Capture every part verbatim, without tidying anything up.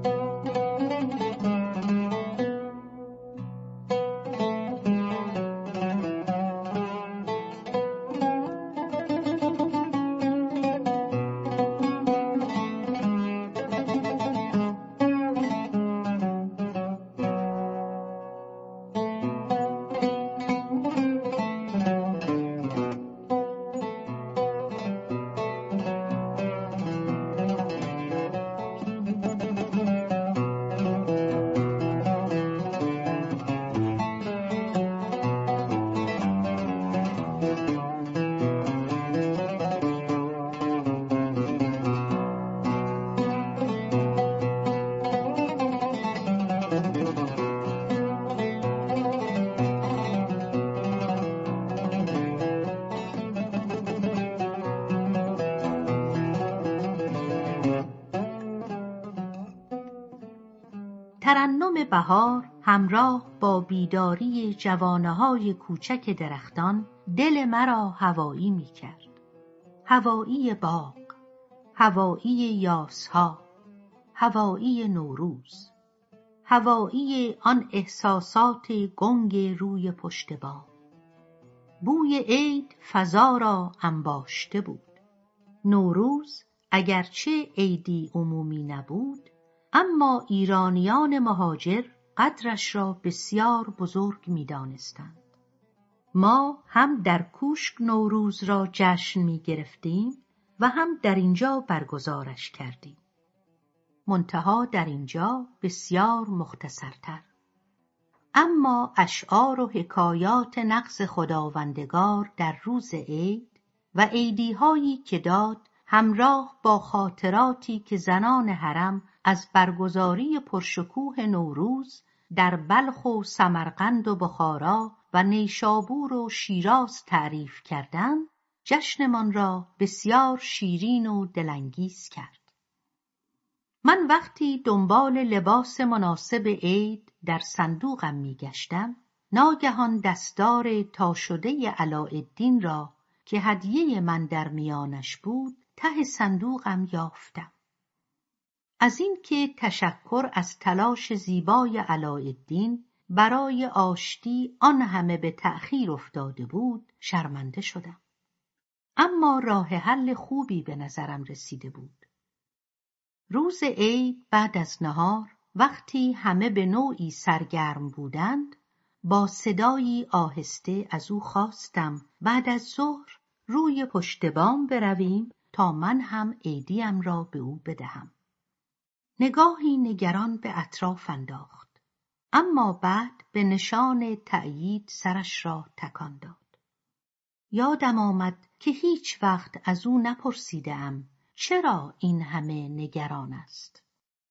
ترنم بهار همراه با بیداری جوانه‌های کوچک درختان دل مرا هوایی می کرد. هوایی باغ، هوایی یاسها، هوایی نوروز، هوایی آن احساسات گنگ روی پشت بام. بوی عید فضا را انباشته بود. نوروز اگرچه عیدی عمومی نبود، اما ایرانیان مهاجر قدرش را بسیار بزرگ می دانستند. ما هم در کوشک نوروز را جشن می گرفتیم و هم در اینجا برگزارش کردیم. منتها در اینجا بسیار مختصرتر. اما اشعار و حکایات نغز خداوندگار در روز عید و عیدی‌هایی که داد همراه با خاطراتی که زنان حرم از برگزاری پرشکوه نوروز در بلخ و سمرقند و بخارا و نیشابور و شیراز تعریف کردند، جشنمان را بسیار شیرین و دلانگیز کرد. من وقتی دنبال لباس مناسب عید در صندوقم می گشتم، ناگهان دستار تا شده علاءالدین را که هدیه من در میانش بود ته صندوقم یافتم. از این که تشکر از تلاش زیبای علاءالدین برای آشتی آن همه به تأخیر افتاده بود شرمنده شدم. اما راه حل خوبی به نظرم رسیده بود. روز عید بعد از نهار وقتی همه به نوعی سرگرم بودند، با صدایی آهسته از او خواستم بعد از ظهر روی پشت بام برویم تا من هم عیدیم را به او بدهم. نگاهی نگران به اطراف انداخت، اما بعد به نشان تأیید سرش را تکان داد. یادم آمد که هیچ وقت از او نپرسیدم چرا این همه نگران است.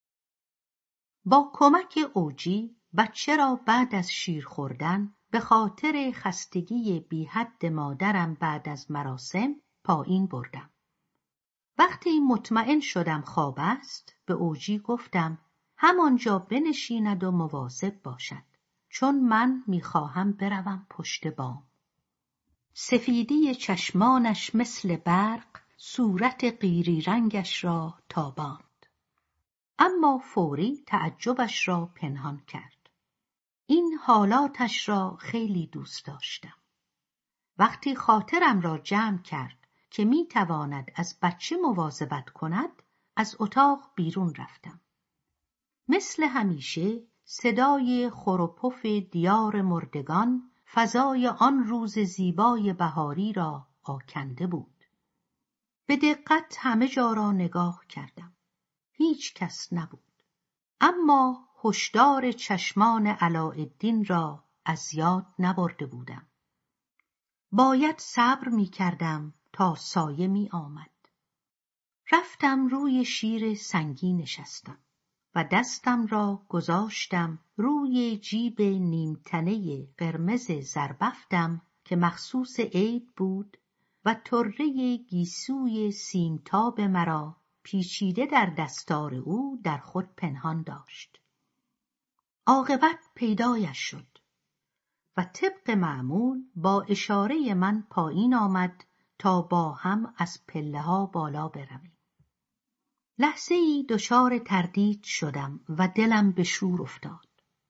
با کمک اوجی بچه را بعد از شیر خوردن به خاطر خستگی بی حد مادرم بعد از مراسم پایین بردم. وقتی مطمئن شدم خواب است به اوجی گفتم همانجا بنشیند و مواظب باشد، چون من میخواهم بروم پشت بام. سفیدی چشمانش مثل برق صورت قیری رنگش را تاباند، اما فوری تعجبش را پنهان کرد. این حالاتش را خیلی دوست داشتم. وقتی خاطرم را جمع کرد که می تواند از بچه مواظبت کند، از اتاق بیرون رفتم. مثل همیشه صدای خور و پف دیار مردگان فضای آن روز زیبای بهاری را آکنده بود. به دقت همه جا را نگاه کردم. هیچ کس نبود. اما هشدار چشمان علاءالدین را از یاد نبرده بودم. باید صبر می کردم تا سایه می آمد. رفتم روی شیر سنگی نشستم و دستم را گذاشتم روی جیب نیمتنه قرمز زربفتم که مخصوص عید بود و طره گیسوی سیمتاب مرا پیچیده در دستار او در خود پنهان داشت. عاقبت پیدایش شد و طبق معمول با اشاره من پایین آمد تا با هم از پله ها بالا برویم. لحظه ای دچار تردید شدم و دلم به شور افتاد.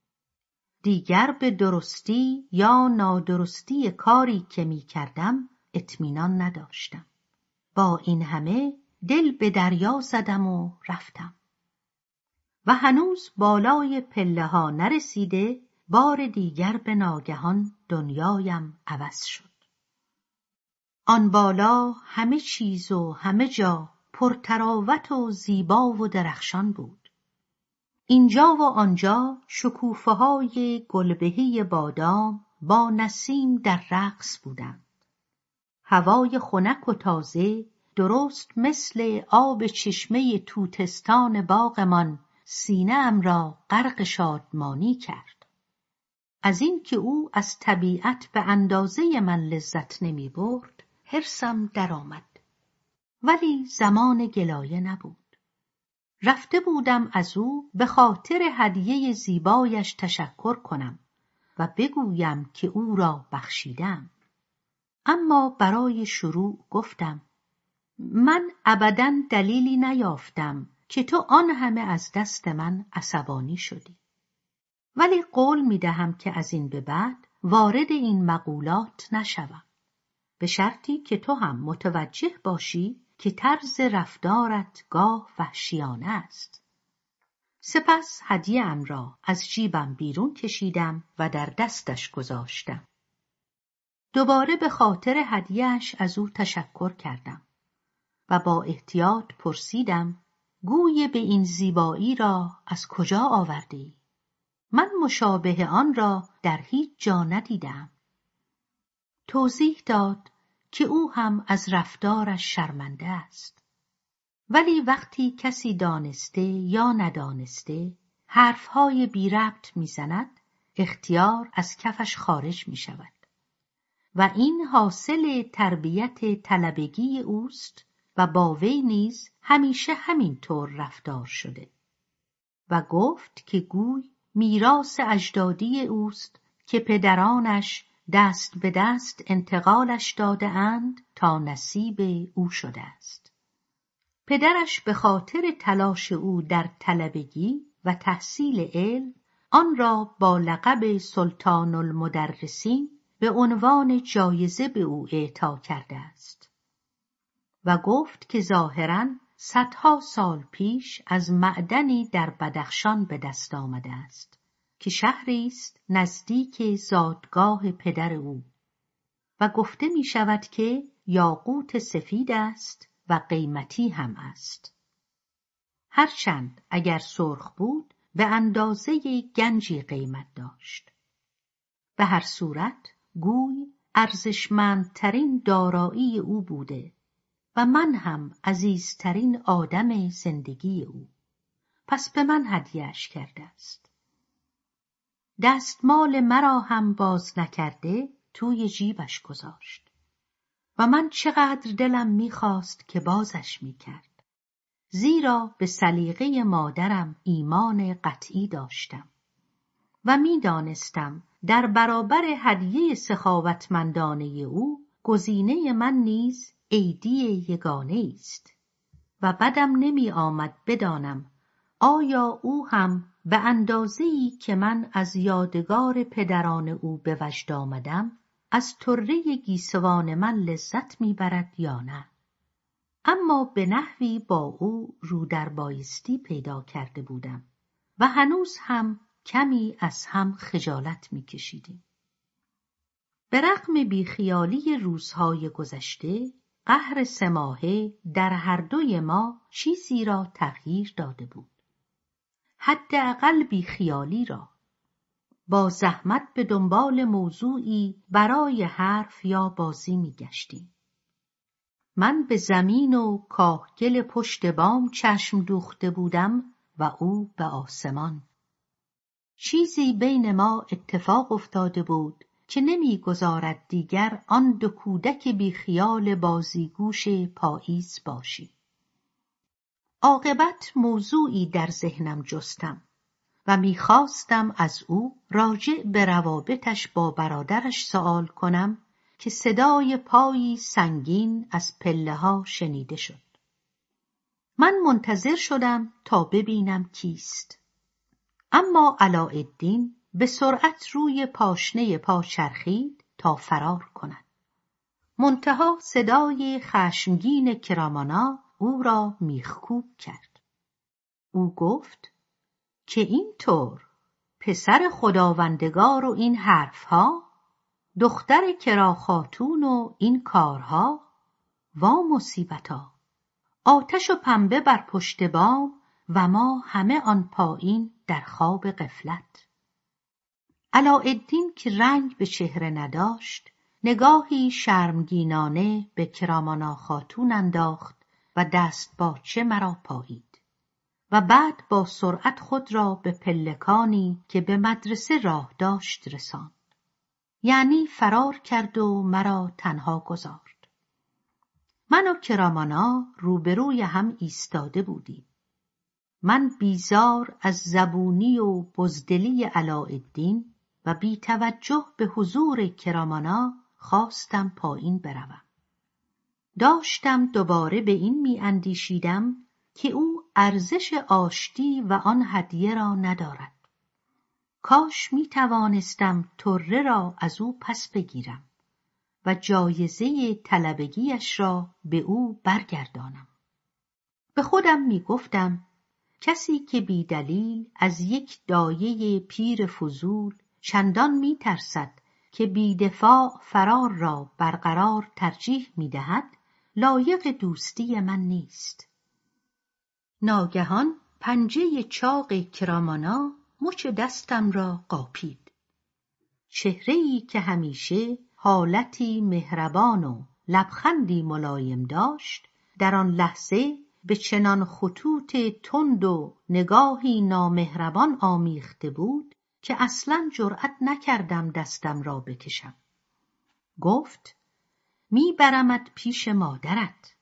دیگر به درستی یا نادرستی کاری که می کردم اطمینان نداشتم. با این همه دل به دریا زدم و رفتم. و هنوز بالای پله ها نرسیده بار دیگر به ناگهان دنیایم عوض شد. آن بالا همه چیز و همه جا پرتراوت و زیبا و درخشان بود. اینجا و آنجا شکوفه های گلبهی بادام با نسیم در رقص بودند. هوای خنک و تازه درست مثل آب چشمه توتستان باغمان سینه ام را غرق شادمانی کرد. از این که او از طبیعت به اندازه من لذت نمی برد، حرصم در آمد. ولی زمان گلایه نبود. رفته بودم از او به خاطر هدیه زیبایش تشکر کنم و بگویم که او را بخشیدم. اما برای شروع گفتم: من ابداً دلیلی نیافتم که تو آن همه از دست من عصبانی شدی. ولی قول می دهم که از این به بعد وارد این مقولات نشوم، به شرطی که تو هم متوجه باشی که طرز رفتارت گاه وحشیانه است. سپس هدیه‌ام را از جیبم بیرون کشیدم و در دستش گذاشتم. دوباره به خاطر هدیه‌اش از او تشکر کردم و با احتیاط پرسیدم: گوی به این زیبایی را از کجا آوردی؟ من مشابه آن را در هیچ جا ندیدم. توضیح داد که او هم از رفتارش شرمنده است. ولی وقتی کسی دانسته یا ندانسته حرفهای بی ربط میزند، اختیار از کفش خارج می شود. و این حاصل تربیت طلبگی اوست و با وی نیز همیشه همین طور رفتار شده. و گفت که گوی میراث اجدادی اوست که پدرانش دست به دست انتقالش داده اند تا نصیب او شده است. پدرش به خاطر تلاش او در طلبگی و تحصیل علم آن را با لقب سلطان المدرسین به عنوان جایزه به او اعطا کرده است. و گفت که ظاهراً صدها سال پیش از معدنی در بدخشان به دست آمده است که شهری است نزدیک زادگاه پدر او و گفته می شود که یاقوت سفید است و قیمتی هم است. هرچند اگر سرخ بود به اندازه گنجی قیمت داشت. به هر صورت گوی ارزشمندترین دارایی او بوده و من هم عزیزترین آدم زندگی او. پس به من هدیه‌اش کرده است. دستمال مرا هم باز نکرده توی جیبش گذاشت و من چقدر دلم می‌خواست که بازش می‌کرد، زیرا به سلیقه مادرم ایمان قطعی داشتم و می‌دانستم در برابر هدیه سخاوتمندانه او گزینه من نیز عیدی یگانه است و بدم نمی آمد بدانم آیا او هم به اندازه‌ای که من از یادگار پدران او به وجد آمدم از طره گیسوان من لذت می برد یا نه. اما به نحوی با او رو در بایستی پیدا کرده بودم و هنوز هم کمی از هم خجالت می کشیدیم. به رغم بیخیالی روزهای گذشته، قهر سه ماهه در هر دوی ما چیزی را تغییر داده بود. حداقل بیخیالی را. با زحمت به دنبال موضوعی برای حرف یا بازی می گشتیم. من به زمین و کاهگل پشت بام چشم دوخته بودم و او به آسمان. چیزی بین ما اتفاق افتاده بود که نمیگذارد دیگر آن دو کودک بیخیال بازیگوش پاییز باشی. عاقبت موضوعی در ذهنم جستم و میخواستم از او راجع به روابطش با برادرش سؤال کنم که صدای پایی سنگین از پله ها شنیده شد. من منتظر شدم تا ببینم کیست. اما علاءالدین به سرعت روی پاشنه پا چرخید تا فرار کند. منتها صدای خشمگین کرامانا او را میخکوب کرد. او گفت که این طور پسر خداوندگار و این حرفها، دختر کرا خاتون و این کارها، وا مصیبتا، آتش و پنبه بر پشت بام و ما همه آن پایین در خواب غفلت. علاءالدین که رنگ به چهره نداشت، نگاهی شرمگینانه به کرامانا خاتون انداخت و دست باچه مرا پایید و بعد با سرعت خود را به پلکانی که به مدرسه راه داشت رساند. یعنی فرار کرد و مرا تنها گذارد. من و کرامانا روبروی هم ایستاده بودیم. من بیزار از زبونی و بزدلی علاءالدین و بی توجه به حضور کرامانا خواستم پایین بروم. داشتم دوباره به این می اندیشیدم که او ارزش آشتی و آن هدیه را ندارد. کاش می توانستم طره را از او پس بگیرم و جایزه طلبگیش را به او برگردانم. به خودم می گفتم کسی که بی دلیل از یک دایه پیر فضول چندان می ترسد که بی دفاع فرار را برقرار ترجیح می دهد، لایق دوستی من نیست. ناگهان پنجه چاق کرامانا مچ دستم را قاپید. چهره‌ای که همیشه حالتی مهربان و لبخندی ملایم داشت، در آن لحظه به چنان خطوط تند و نگاهی نامهربان آمیخته بود که اصلاً جرأت نکردم دستم را بکشم. گفت میبرمت پیش مادرت.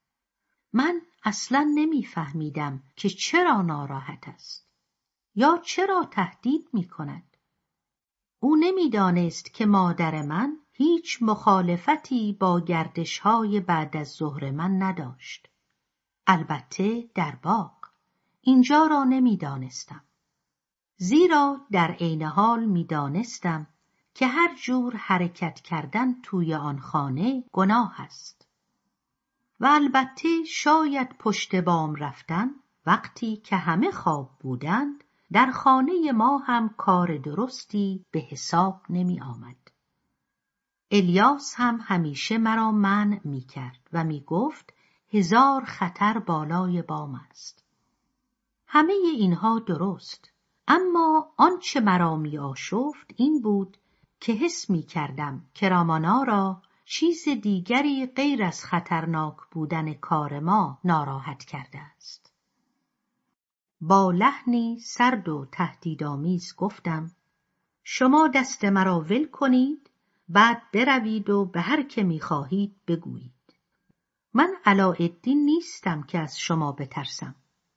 من اصلاً نمیفهمیدم که چرا ناراحت است یا چرا تهدید میکند. او نمیدانست که مادر من هیچ مخالفتی با گردش‌های بعد از ظهر من نداشت. البته در باغ. اینجا را نمیدانستم. زیرا در عین حال میدانستم که هر جور حرکت کردن توی آن خانه گناه است. و البته شاید پشت بام رفتن وقتی که همه خواب بودند در خانه ما هم کار درستی به حساب نمی آمد. الیاس هم همیشه مرا منع می کرد و می گفت هزار خطر بالای بام است. همه اینها درست، اما آنچه مرا می آشفت این بود که حس می کردم کرامانا را چیز دیگری غیر از خطرناک بودن کار ما ناراحت کرده است. با لحنی سرد و تهدیدآمیز گفتم شما دست مرا ول کنید، بعد بروید و به هر که می خواهید بگویید. من علاءالدین نیستم که از شما بترسم.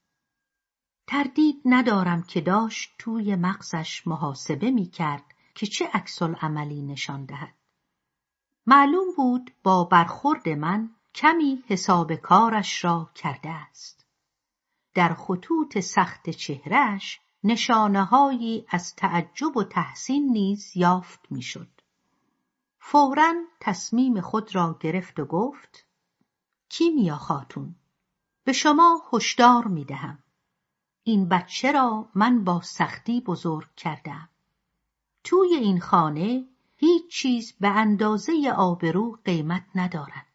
تردید ندارم که داشت توی مغزش محاسبه می کرد که چه عکس‌العملی نشان دهد. معلوم بود با برخورد من کمی حساب کارش را کرده است. در خطوط سخت چهرهش نشانه‌هایی از تعجب و تحسین نیز یافت می‌شد. فوراً تصمیم خود را گرفت و گفت کیمیا خاتون، به شما هشدار می‌دهم. این بچه را من با سختی بزرگ کردم. توی این خانه هیچ چیز به اندازه آبرو قیمت ندارد.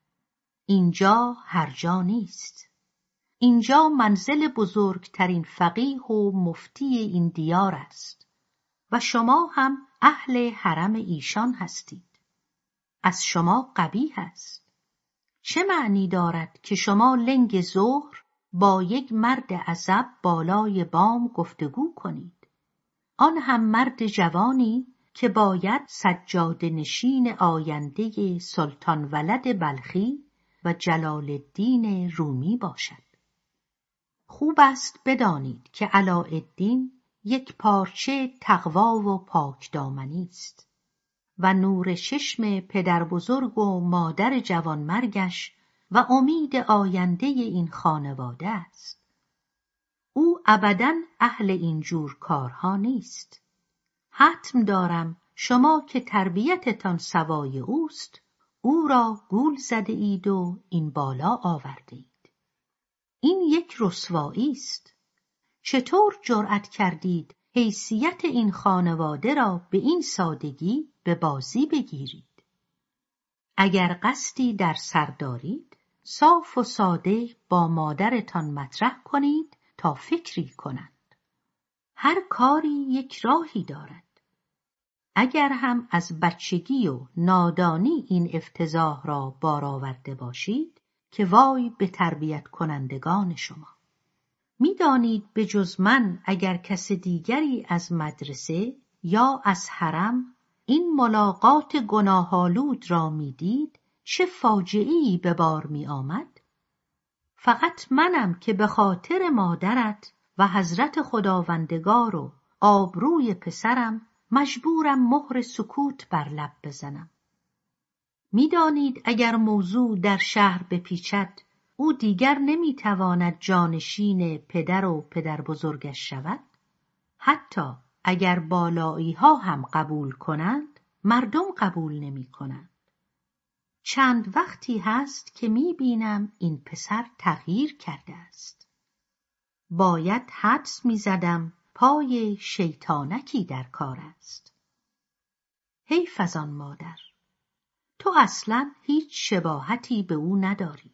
اینجا هر جا نیست. اینجا منزل بزرگترین فقیه و مفتی این دیار است و شما هم اهل حرم ایشان هستید. از شما قبیح است. چه معنی دارد که شما لنگ ظهر با یک مرد عزب بالای بام گفتگو کنید؟ آن هم مرد جوانی که باید سجاده نشین آینده سلطان ولد بلخی و جلال الدین رومی باشد. خوب است بدانید که علاءالدین یک پارچه تقوا و پاکدامنی است و نور چشم پدر بزرگ و مادر جوانمرگش و امید آینده این خانواده است. او ابداً اهل اینجور کارها نیست. حتم دارم شما که تربیتتان سوای اوست، او را گول زده اید و این بالا آورده اید. این یک رسوایی است. چطور جرأت کردید حیثیت این خانواده را به این سادگی به بازی بگیرید؟ اگر قصدی در سر دارید، صاف و ساده با مادرتان مطرح کنید تا فکری کنند. هر کاری یک راهی دارد. اگر هم از بچگی و نادانی این افتضاح را بار آورده باشید که وای به تربیت کنندگان شما. می‌دانید به جز من اگر کس دیگری از مدرسه یا از حرم این ملاقات گناه‌آلود را می‌دید چه فاجعه‌ای به بار می‌آمد؟ فقط منم که به خاطر مادرت و حضرت خداوندگار و آبروی پسرم مجبورم مهر سکوت بر لب بزنم. می‌دانید اگر موضوع در شهر بپیچد، او دیگر نمی‌تواند جانشین پدر و پدر بزرگش شود؟ حتی اگر بالایی‌ها هم قبول کنند، مردم قبول نمی‌کنند. چند وقتی هست که می‌بینم این پسر تغییر کرده است. باید حدس می‌زدم پای شیطانکی در کار است. حیف از آن مادر. تو اصلاً هیچ شباهتی به او نداری.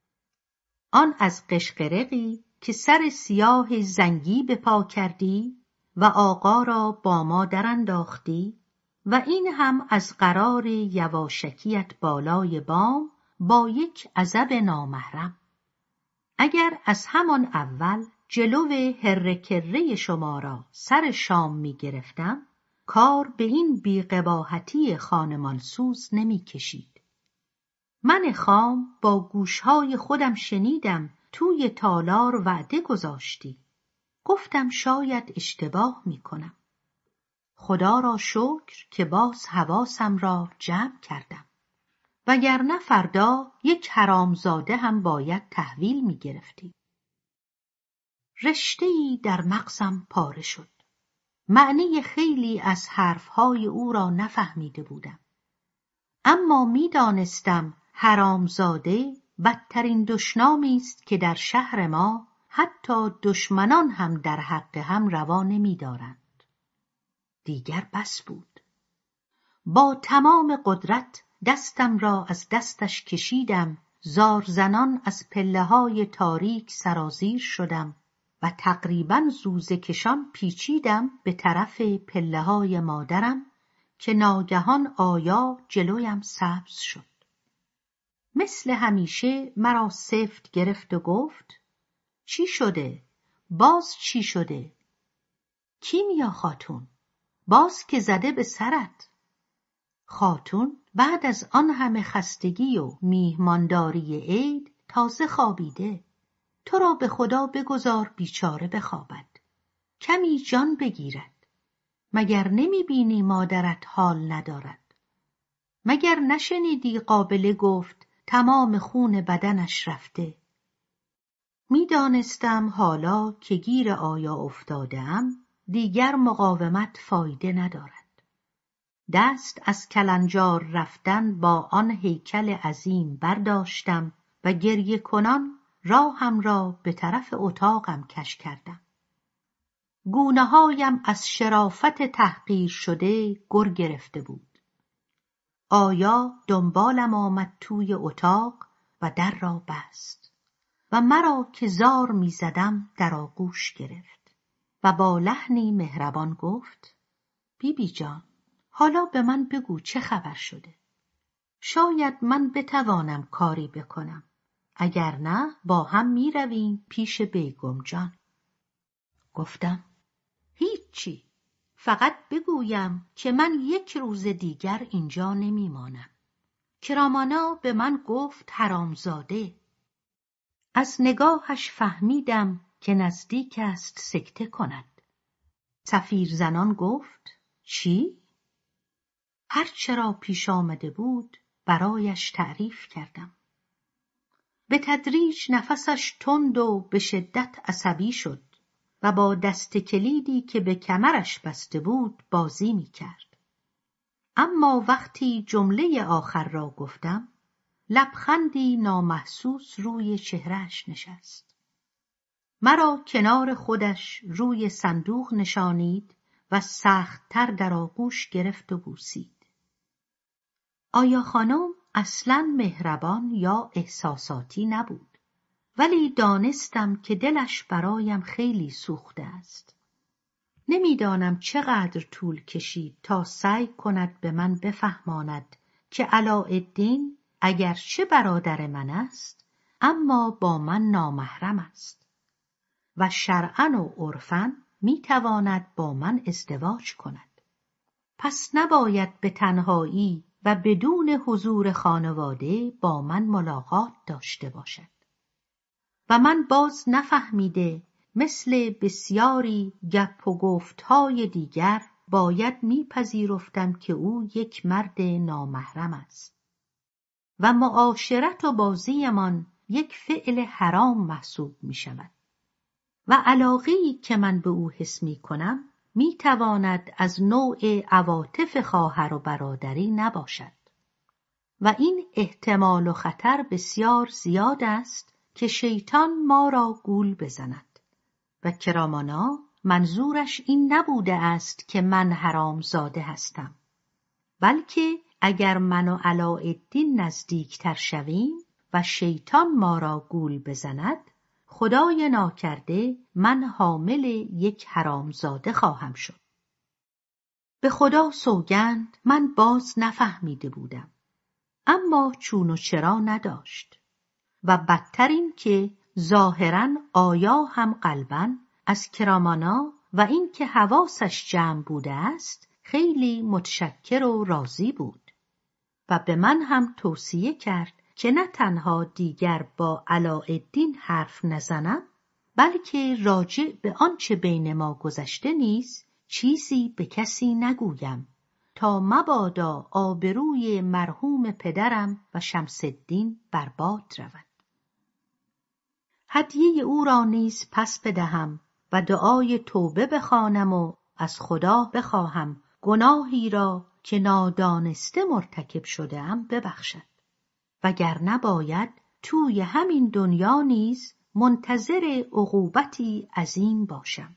آن از قشقرقی که سر سیاه زنگی به پا کردی و آقا را با ما درانداختی و این هم از قرار یواشکیت بالای بام با یک عزب نامحرم. اگر از همان اول جلو هرکره شما را سر شام می گرفتم، کار به این بی‌قباحتی خانمانسوز نمی کشید. من خام با گوشهای خودم شنیدم توی تالار وعده گذاشتی. گفتم شاید اشتباه می کنم. خدا را شکر که باز حواسم را جمع کردم. وگرنه فردا یک حرامزاده هم باید تحویل می گرفتی. رشته‌ای در مغزم پاره شد. معنی خیلی از حرفهای او را نفهمیده بودم. اما می دانستم حرامزاده بدترین دشنامی است که در شهر ما حتی دشمنان هم در حق هم روا نمی دارند. دیگر بس بود. با تمام قدرت دستم را از دستش کشیدم، زارزنان از پله‌های تاریک سرازیر شدم و تقریباً زوزه کشان پیچیدم به طرف پله‌های مادرم که ناگهان آیا جلویم سبز شد. مثل همیشه مرا سفت گرفت و گفت: چی شده؟ باز چی شده؟ کیمیا خاتون، باز که زده به سرت. خاتون بعد از آن همه خستگی و میهمانداری عید تازه خوابیده. تو را به خدا بگذار بیچاره بخوابد. کمی جان بگیرد. مگر نمی بینی مادرت حال ندارد؟ مگر نشنیدی قابله گفت تمام خون بدنش رفته؟ می دانستم حالا که گیر آیا افتادم دیگر مقاومت فایده ندارد. دست از کلنجار رفتن با آن هیکل عظیم برداشتم و گریه کنان راهم را به طرف اتاقم کش کردم. گونه‌هایم از شرافت تحقیر شده گر گرفته بود. آیا دنبالم آمد توی اتاق و در را بست و مرا که زار می زدم در آغوش گرفت و با لحنی مهربان گفت: بی بی جان، حالا به من بگو چه خبر شده. شاید من بتوانم کاری بکنم. اگر نه با هم می رویم پیش بیگم جان. گفتم: هیچی، فقط بگویم که من یک روز دیگر اینجا نمی مانم. کرامانا به من گفت حرامزاده. از نگاهش فهمیدم که نزدیک است سکته کند. صفیر زنان گفت: چی؟ هر چرا پیش آمده بود برایش تعریف کردم. به تدریج نفسش تند و به شدت عصبی شد و با دست کلیدی که به کمرش بسته بود بازی می کرد. اما وقتی جمله آخر را گفتم، لبخندی نامحسوس روی چهرهش نشست. مرا کنار خودش روی صندوق نشانید و سخت‌تر در آغوش گرفت و بوسید. آیا خانم اصلاً مهربان یا احساساتی نبود، ولی دانستم که دلش برایم خیلی سوخته است. نمیدانم چقدر طول کشید تا سعی کند به من بفهماند که علاءالدین اگرچه برادر من است، اما با من نامحرم است و شرعاً و عرفاً میتواند با من ازدواج کند. پس نباید به تنهایی و بدون حضور خانواده با من ملاقات داشته باشد. و من باز نفهمیده مثل بسیاری گپ و گفتهای دیگر باید میپذیرفتم که او یک مرد نامحرم است و معاشرت و بازیمان یک فعل حرام محسوب می شود و علاقه‌ای که من به او حس می کنم می تواند از نوع عواطف خواهر و برادری نباشد و این احتمال و خطر بسیار زیاد است که شیطان ما را گول بزند و کرامانا منظورش این نبوده است که من حرامزاده هستم، بلکه اگر من و علاءالدین نزدیکتر شویم و شیطان ما را گول بزند، خدای ناکرده من حامل یک حرامزاده خواهم شد. به خدا سوگند من باز نفهمیده بودم، اما چون و چرا نداشت و بدتر این که ظاهراً آیا هم قلباً از کرامانا و این که حواسش جمع بوده است خیلی متشکر و راضی بود و به من هم توصیه کرد که نه تنها دیگر با علاءالدین حرف نزنم، بلکه راجع به آنچه بین ما گذشته نیز چیزی به کسی نگویم تا مبادا آبروی مرحوم پدرم و شمس الدین برباد رود. هدیه او را نیز پس بدهم و دعای توبه بخوانم و از خدا بخواهم گناهی را که نادانسته مرتکب شده‌ام ببخشد، وگرنه باید توی همین دنیا نیز منتظر عقوبتی عظیم باشم.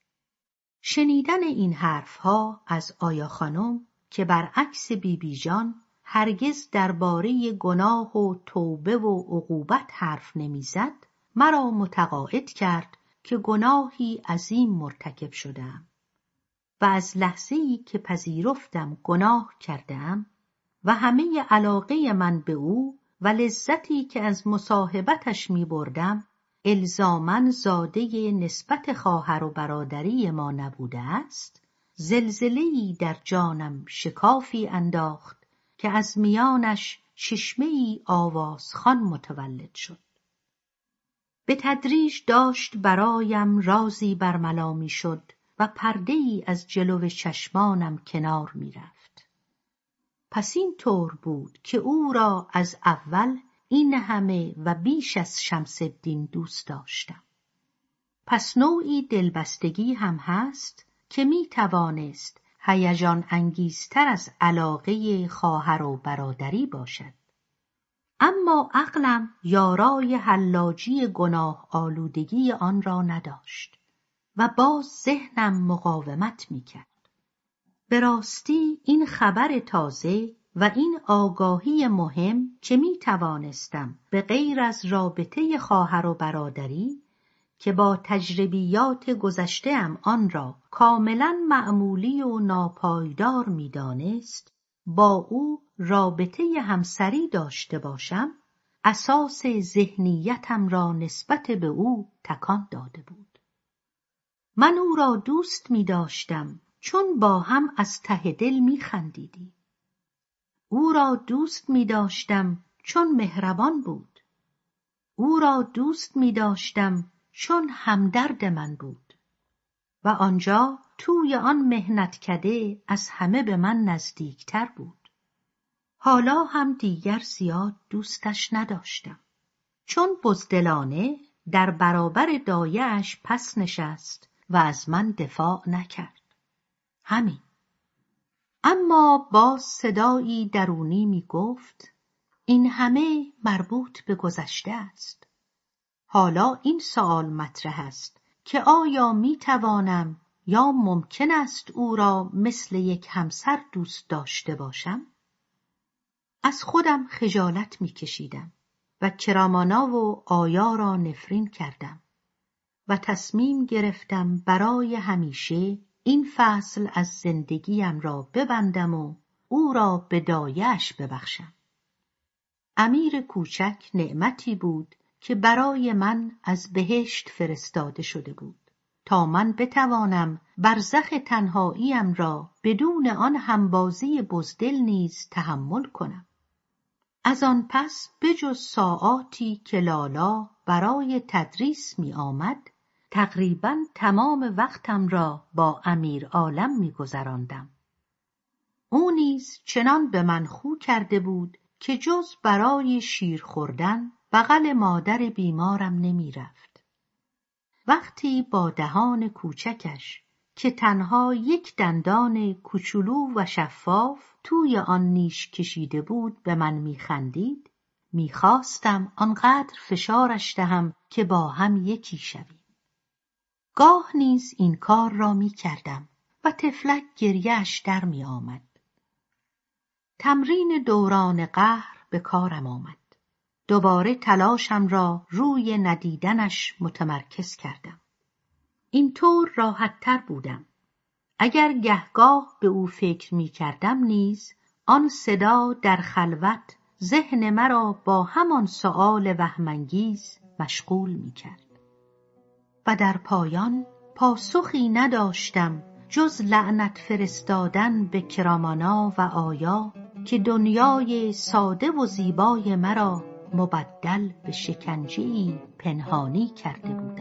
شنیدن این حرفها از آیا خانم که برعکس بی بی جان هرگز درباره گناه و توبه و عقوبت حرف نمیزد، مرا متقاعد کرد که گناهی عظیم مرتکب شدم و از لحظه‌ای که پذیرفتم گناه کردم و همه علاقه من به او و لذتی که از مصاحبتش می بردم الزاماً زاده نسبت خواهر و برادری ما نبوده است، زلزله‌ای در جانم شکافی انداخت که از میانش چشمه‌ای آوازخوان متولد شد. به تدریج داشت برایم رازی برملا می شد و پرده‌ای از جلو چشمانم کنار می رفت. پس این طور بود که او را از اول این همه و بیش از شمس الدین دوست داشتم. پس نوعی دلبستگی هم هست که می توانست هیجان انگیزتر از علاقه خواهر و برادری باشد. اما عقلم یارای حلاجی گناه آلودگی آن را نداشت و باز ذهنم مقاومت می کرد. به راستی این خبر تازه و این آگاهی مهم که می توانستم به غیر از رابطه خواهر و برادری که با تجربیات گذشته‌ام آن را کاملا معمولی و ناپایدار می دانست، با او رابطه همسری داشته باشم، اساس ذهنیتم را نسبت به او تکان داده بود. من او را دوست می داشتم چون با هم از ته دل می خندیدیم. او را دوست می داشتم چون مهربان بود. او را دوست می داشتم چون همدرد من بود و آنجا توی آن محنتکده از همه به من نزدیکتر بود. حالا هم دیگر زیاد دوستش نداشتم. چون بزدلانه در برابر دایه‌اش پس نشست و از من دفاع نکرد. همین. اما باز صدایی درونی می گفت این همه مربوط به گذشته است. حالا این سوال مطرح است که آیا می توانم یا ممکن است او را مثل یک همسر دوست داشته باشم؟ از خودم خجالت می کشیدم و کرامانا و آیا را نفرین کردم و تصمیم گرفتم برای همیشه این فصل از زندگیم را ببندم و او را به دایه‌اش ببخشم. امیر کوچک نعمتی بود که برای من از بهشت فرستاده شده بود تا من بتوانم برزخ تنهاییم را بدون آن همبازی بزدل نیز تحمل کنم. از آن پس بجز ساعاتی که لالا برای تدریس می آمد، تقریباً تمام وقتم را با امیر عالم می گذراندم. او نیز چنان به من خو کرده بود که جز برای شیر خوردن بغل مادر بیمارم نمی رفت. وقتی با دهان کوچکش که تنها یک دندان کوچولو و شفاف توی آن نیش کشیده بود به من میخندید، میخواستم آنقدر فشارش دهم که با هم یکی شویم. گاه نیز این کار را میکردم و طفلک گریه‌اش در میآمد. تمرین دوران قهر به کارم آمد. دوباره تلاشم را روی ندیدنش متمرکز کردم. اینطور راحت‌تر بودم. اگر گهگاه به او فکر می کردم نیز آن صدا در خلوت ذهن مرا با همان سؤال وهم‌انگیز مشغول می کرد. و در پایان پاسخی نداشتم جز لعنت فرستادن به کرامانا و آیا که دنیای ساده و زیبای مرا مبدل به شکنجه‌ای پنهانی کرده بود.